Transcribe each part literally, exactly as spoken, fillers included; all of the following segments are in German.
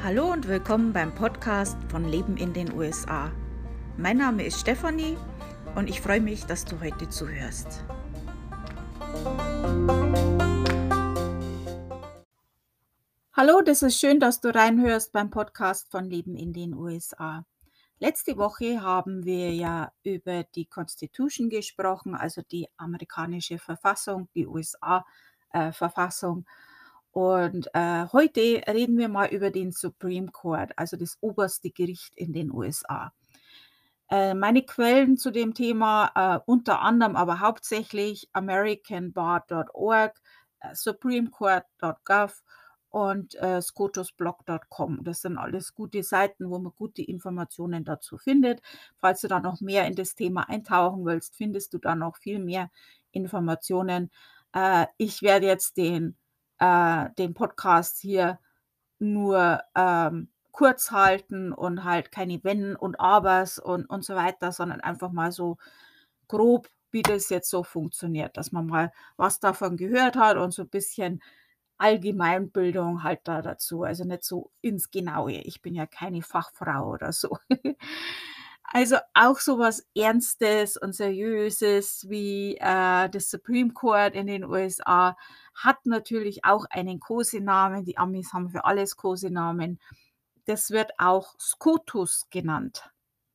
Hallo und willkommen beim Podcast von Leben in den U S A. Mein Name ist Stefanie und ich freue mich, dass du heute zuhörst. Hallo, das ist schön, dass du reinhörst beim Podcast von Leben in den U S A. Letzte Woche haben wir ja über die Constitution gesprochen, also die amerikanische Verfassung, die U S A-Verfassung. Und äh, heute reden wir mal über den Supreme Court, also das oberste Gericht in den U S A. Äh, meine Quellen zu dem Thema, äh, unter anderem, aber hauptsächlich american bar dot org, äh, supreme court dot gov und äh, scotusblog dot com. Das sind alles gute Seiten, wo man gute Informationen dazu findet. Falls du da noch mehr in das Thema eintauchen willst, findest du da noch viel mehr Informationen. Äh, ich werde jetzt den äh, den Podcast hier nur ähm, kurz halten und halt keine Wenn und Abers und, und so weiter, sondern einfach mal so grob, wie das jetzt so funktioniert, dass man mal was davon gehört hat und so ein bisschen Allgemeinbildung halt da dazu, also nicht so ins Genaue. Ich bin ja keine Fachfrau oder so. Also auch so was Ernstes und Seriöses wie äh, das Supreme Court in den U S A hat natürlich auch einen Kosenamen. Die Amis haben für alles Kosenamen. Das wird auch SCOTUS genannt.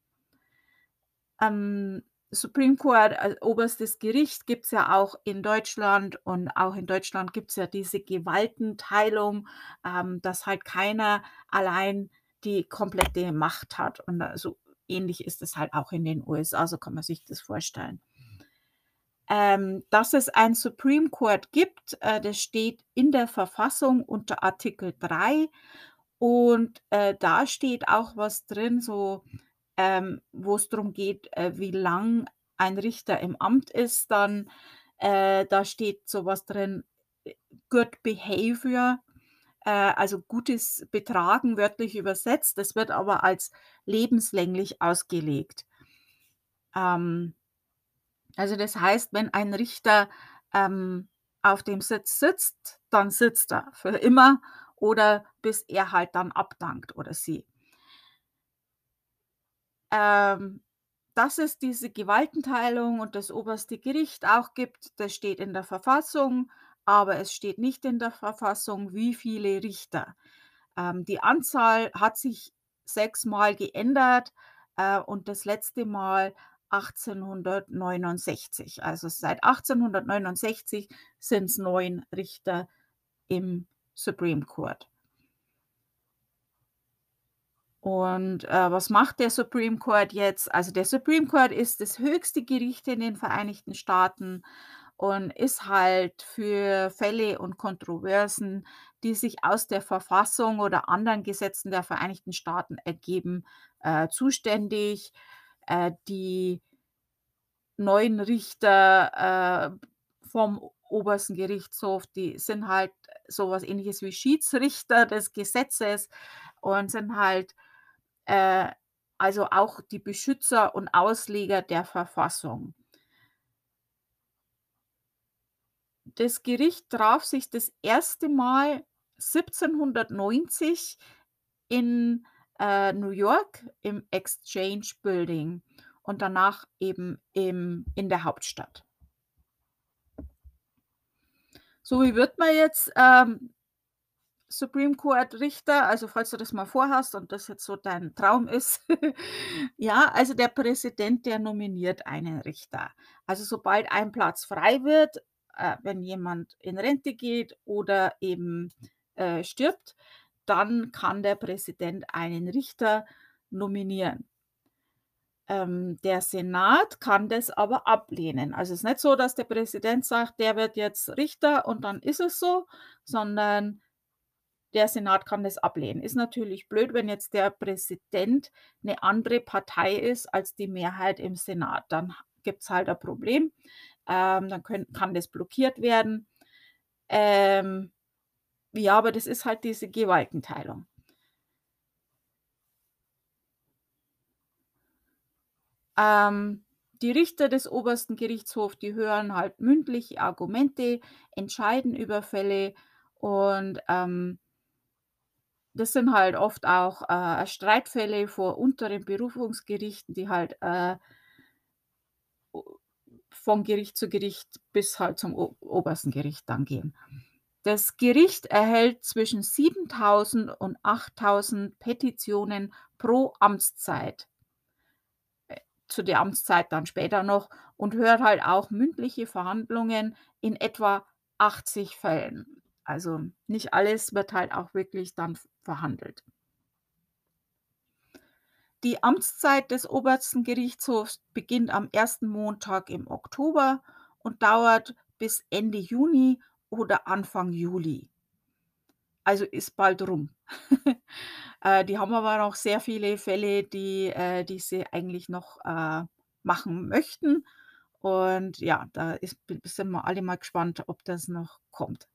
Ähm, Supreme Court, als oberstes Gericht, gibt es ja auch in Deutschland und auch in Deutschland gibt es ja diese Gewaltenteilung, ähm, dass halt keiner allein die komplette Macht hat. Und äh, so ähnlich ist es halt auch in den U S A, so kann man sich das vorstellen. Ähm, dass es ein Supreme Court gibt, äh, das steht in der Verfassung unter Artikel drei und äh, da steht auch was drin, so ähm, wo es darum geht, äh, wie lang ein Richter im Amt ist, dann äh, da steht so was drin, äh, Good Behavior, äh, also gutes Betragen, wörtlich übersetzt. Das wird aber als lebenslänglich ausgelegt. Ähm, also das heißt, wenn ein Richter ähm, auf dem Sitz sitzt, dann sitzt er für immer oder bis er halt dann abdankt oder sie. Ähm, dass es diese Gewaltenteilung und das oberste Gericht auch gibt, das steht in der Verfassung, aber es steht nicht in der Verfassung, wie viele Richter. Ähm, die Anzahl hat sich sechsmal geändert äh, und das letzte Mal achtzehnhundertneunundsechzig. Also seit achtzehnhundertneunundsechzig sind es neun Richter im Supreme Court. Und, äh, was macht der Supreme Court jetzt? Also, der Supreme Court ist das höchste Gericht in den Vereinigten Staaten und ist halt für Fälle und Kontroversen, die sich aus der Verfassung oder anderen Gesetzen der Vereinigten Staaten ergeben, äh, zuständig. Äh, die neuen Richter, äh, vom obersten Gerichtshof, die sind halt so was Ähnliches wie Schiedsrichter des Gesetzes und sind halt äh, also auch die Beschützer und Ausleger der Verfassung. Das Gericht traf sich das erste Mal siebzehnhundertneunzig in, äh, New York im Exchange Building und danach eben im in der Hauptstadt. So, wie wird man jetzt, ähm, Supreme Court Richter? Also, falls du das mal vorhast und das jetzt so dein Traum ist. Ja, also der Präsident, der nominiert einen Richter. Also, sobald ein Platz frei wird, äh, wenn jemand in Rente geht oder eben, äh, stirbt, dann kann der Präsident einen Richter nominieren. Ähm, der Senat kann das aber ablehnen. Also, es ist nicht so, dass der Präsident sagt, der wird jetzt Richter und dann ist es so, sondern der Senat kann das ablehnen. Ist natürlich blöd, wenn jetzt der Präsident eine andere Partei ist als die Mehrheit im Senat. Dann gibt's halt ein Problem. Ähm, dann können kann das blockiert werden. Ähm, ja, aber das ist halt diese Gewaltenteilung. Ähm, die Richter des obersten Gerichtshofs, die hören halt mündliche Argumente, entscheiden über Fälle und, ähm das sind halt oft auch, äh, Streitfälle vor unteren Berufungsgerichten, die halt, äh o von Gericht zu Gericht bis halt zum o obersten Gericht dann gehen. Das Gericht erhält zwischen siebentausend und achttausend Petitionen pro Amtszeit. Zu der Amtszeit dann später noch und hört halt auch mündliche Verhandlungen in etwa achtzig Fällen. Also, nicht alles wird halt auch wirklich dann v verhandelt. Die Amtszeit des obersten Gerichtshofs beginnt am ersten Montag im Oktober und dauert bis Ende Juni oder Anfang Juli. Also, ist bald rum. Äh, die haben aber noch sehr viele Fälle, die äh, die sie eigentlich noch, äh, machen möchten. Und ja, da ist b sind wir alle mal gespannt, ob das noch kommt.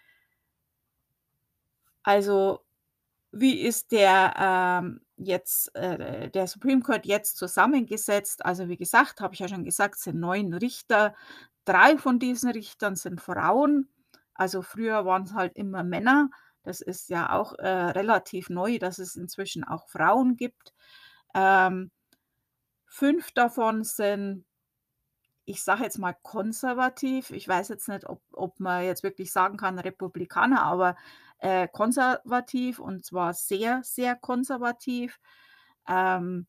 Also, wie ist der, ähm, jetzt äh, der Supreme Court jetzt zusammengesetzt? Also, wie gesagt, habe ich ja schon gesagt, sind neun Richter. Drei von diesen Richtern sind Frauen. Also, früher waren's halt immer Männer. Das ist ja auch, äh, relativ neu, dass es inzwischen auch Frauen gibt. Ähm, fünf davon sind ich sage jetzt mal konservativ. Ich weiß jetzt nicht, ob ob man jetzt wirklich sagen kann Republikaner, aber, äh, konservativ und zwar sehr, sehr konservativ. Ähm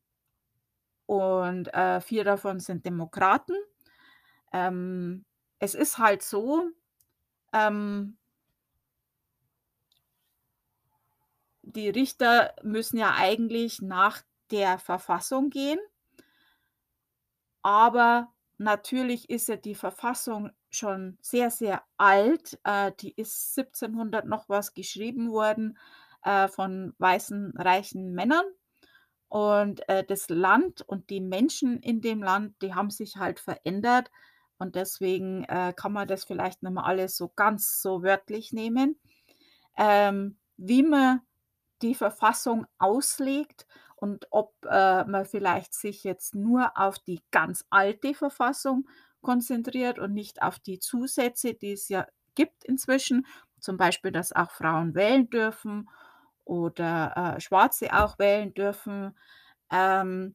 und, äh, vier davon sind Demokraten. Ähm, es ist halt so, ähm die Richter müssen ja eigentlich nach der Verfassung gehen. Aber natürlich ist ja die Verfassung schon sehr, sehr alt. Äh, die ist siebzehnhundert noch was geschrieben worden, äh, von weißen, reichen Männern. Und, äh, das Land und die Menschen in dem Land, die haben sich halt verändert. Und deswegen, äh, kann man das vielleicht nicht mehr alles so ganz so wörtlich nehmen. Ähm, wie man die Verfassung auslegt und ob, äh, man vielleicht sich jetzt nur auf die ganz alte Verfassung konzentriert und nicht auf die Zusätze, die es ja gibt inzwischen, zum Beispiel, dass auch Frauen wählen dürfen oder, äh, Schwarze auch wählen dürfen. Ähm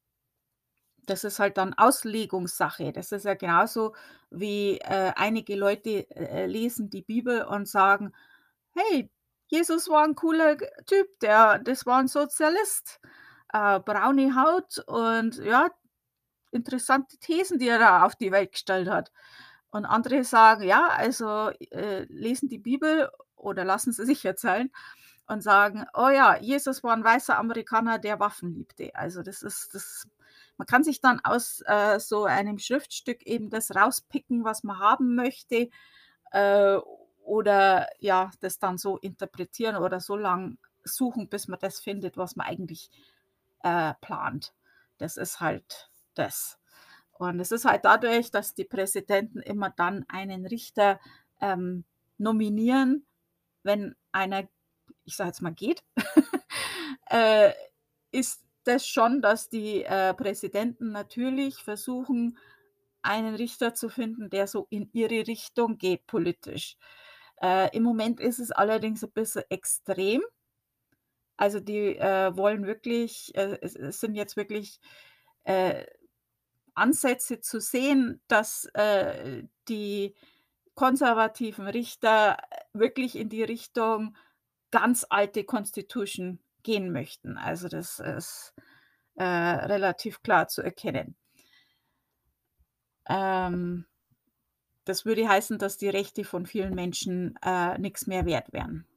das ist halt dann Auslegungssache. Das ist ja genauso wie, äh, einige Leute, äh, äh, lesen die Bibel und sagen: „Hey, Jesus war 'n cooler g Typ, der das war 'n Sozialist, äh, braune Haut und ja, interessante Thesen, die er da auf die Welt gestellt hat.“ Und andere sagen: „Ja, also, äh, lesen die Bibel oder lassen sie sich erzählen und sagen: „Oh ja, Jesus war 'n weißer Amerikaner, der Waffen liebte.“ Also, das ist das man kann sich dann aus, äh, so einem Schriftstück eben das rauspicken, was man haben möchte, äh, oder ja, das dann so interpretieren oder so lang suchen, bis man das findet, was man eigentlich, äh, plant. Das ist halt das. Und es ist halt dadurch, dass die Präsidenten immer dann einen Richter, ähm, nominieren, wenn einer, ich sage jetzt mal, geht, äh, ist das schon, dass die, äh, Präsidenten natürlich versuchen, einen Richter zu finden, der so in ihre Richtung geht politisch. Äh, im Moment ist es allerdings 'n bisschen extrem. Also, die, äh, wollen wirklich äh, es es sind jetzt wirklich, äh, Ansätze zu sehen, dass, äh, die konservativen Richter wirklich in die Richtung ganz alte Constitution gehen möchten. Also, das ist, äh, relativ klar zu erkennen. Ähm, das würde heißen, dass die Rechte von vielen Menschen, äh, nix mehr wert wären.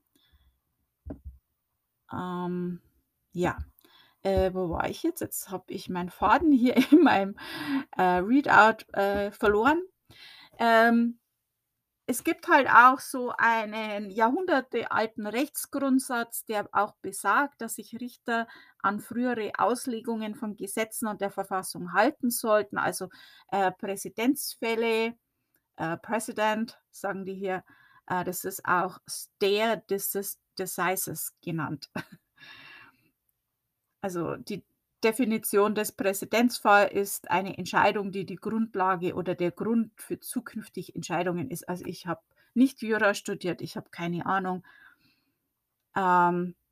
Ähm, ja. Äh, wo war ich jetzt? Jetzt habe ich meinen Faden hier in meinem, äh, Readout, äh, verloren. Ähm, es gibt halt auch so einen jahrhundertealten Rechtsgrundsatz, der auch besagt, dass sich Richter an frühere Auslegungen von Gesetzen und der Verfassung halten sollten. Also, äh, Präzedenzfälle, äh, Precedent sagen die hier, äh, das ist auch stare decis decisis genannt. Also, die Definition des Präzedenzfall ist eine Entscheidung, die die Grundlage oder der Grund für zukünftige Entscheidungen ist. Also, ich habe nicht Jura studiert, ich habe keine Ahnung. Ähm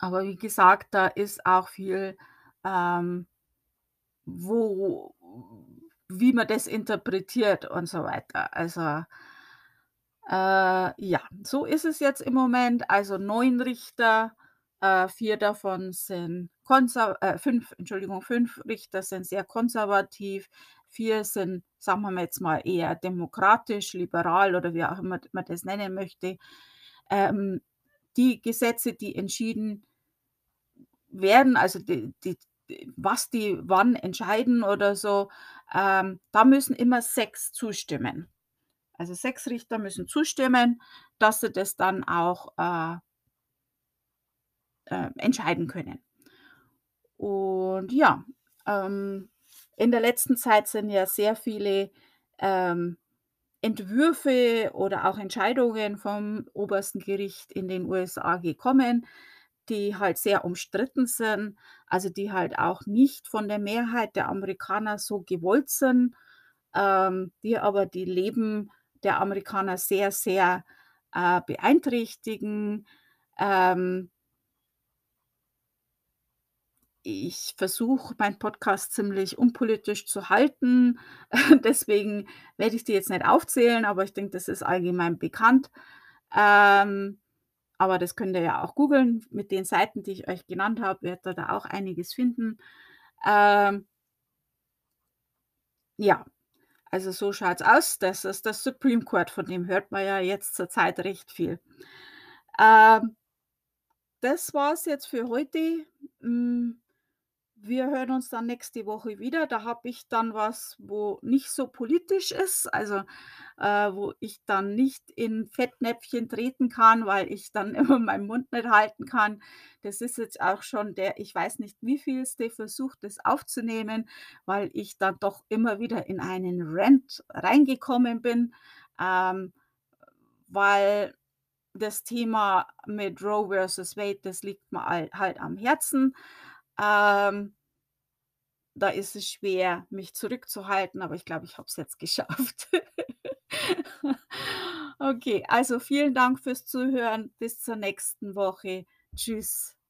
Aber wie gesagt, da ist auch viel, ähm, wo wie man das interpretiert und so weiter. Also, äh, ja, so ist es jetzt im Moment. Also neun Richter, äh, vier davon sind konser äh, fünf Entschuldigung, fünf Richter sind sehr konservativ, vier sind, sagen wir mal jetzt mal, eher demokratisch, liberal oder wie auch immer man das nennen möchte. Ähm, die Gesetze, die entschieden werden, also die die d was die wann entscheiden oder so, ähm, da müssen immer sechs zustimmen. Also sechs Richter müssen zustimmen, dass sie das dann auch, äh, äh, entscheiden können. Und ja, ähm, in der letzten Zeit sind ja sehr viele, ähm, Entwürfe oder auch Entscheidungen vom obersten Gericht in den U S A gekommen, die halt sehr umstritten sind, also die halt auch nicht von der Mehrheit der Amerikaner so gewollt sind, ähm, die aber die Leben der Amerikaner sehr, sehr, äh, beeinträchtigen. Ähm Ich versuche, meinen Podcast ziemlich unpolitisch zu halten. Deswegen werde ich die jetzt nicht aufzählen, aber ich denke, das ist allgemein bekannt. Ähm, aber das könnt ihr ja auch googeln. Mit den Seiten, die ich euch genannt habe, werdet ihr da auch einiges finden. Ähm, ja, also so schaut's aus. Das ist das Supreme Court, von dem hört man ja jetzt zur Zeit recht viel. Ähm, Das war's jetzt für heute. Hm, Wir hören uns dann nächste Woche wieder. Da habe ich dann was, wo nicht so politisch ist, also, äh, wo ich dann nicht in Fettnäpfchen treten kann, weil ich dann immer meinen Mund nicht halten kann. Das ist jetzt auch schon der, ich weiß nicht wievielste Versuch, das aufzunehmen, weil ich dann doch immer wieder in einen Rant reingekommen bin, ähm, weil das Thema mit Roe versus Wade, das liegt mir al halt am Herzen. Ähm Da ist es schwer, mich zurückzuhalten, aber ich glaube, ich habe es jetzt geschafft. Okay, also vielen Dank fürs Zuhören. Bis zur nächsten Woche. Tschüss.